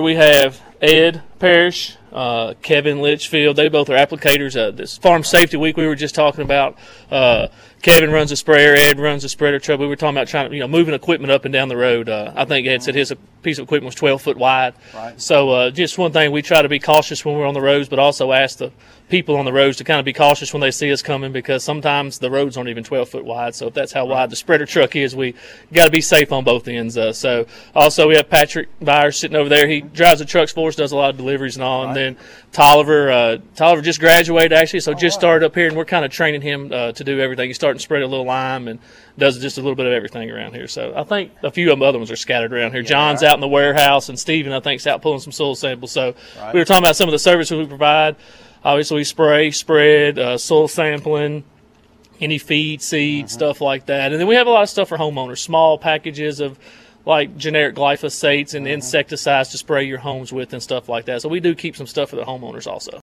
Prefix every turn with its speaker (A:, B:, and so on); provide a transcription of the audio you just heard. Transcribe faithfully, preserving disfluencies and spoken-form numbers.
A: we have Ed Parrish, uh, Kevin Litchfield. They both are applicators. Uh, this Farm Safety Week we were just talking about, uh, Kevin runs a sprayer, Ed runs a spreader truck. We were talking about trying to, you know, moving equipment up and down the road. Uh, I think Ed said his piece of equipment was twelve foot wide.
B: Right.
A: So uh, just one thing, we try to be cautious when we're on the roads, but also ask the people on the roads to kind of be cautious when they see us coming, because sometimes the roads aren't even twelve foot wide. So if that's how wide the spreader truck is, we got to be safe on both ends. Uh, so also we have Patrick Byers sitting over there. He drives the trucks for us, does a lot of deliveries and all.
B: Right.
A: And then Tolliver, uh, Tolliver just graduated actually, so
B: Oh,
A: just
B: wow.
A: started up here, and we're kind of training him uh, to do everything. He's starting to spread a little lime and does just a little bit of everything around here. So I think a few of the other ones are scattered around here.
B: Yeah,
A: John's
B: right.
A: out in the warehouse, and Steven, I think, is out pulling some soil samples. So
B: Right.
A: we were talking about some of the services we provide. Obviously, we spray, spread, uh, soil sampling, any feed, seed,
B: Mm-hmm.
A: stuff like that. And then we have a lot of stuff for homeowners, small packages of like generic glyphosates and
B: Mm-hmm.
A: insecticides to spray your homes with and stuff like that. So we do keep some stuff for the homeowners also.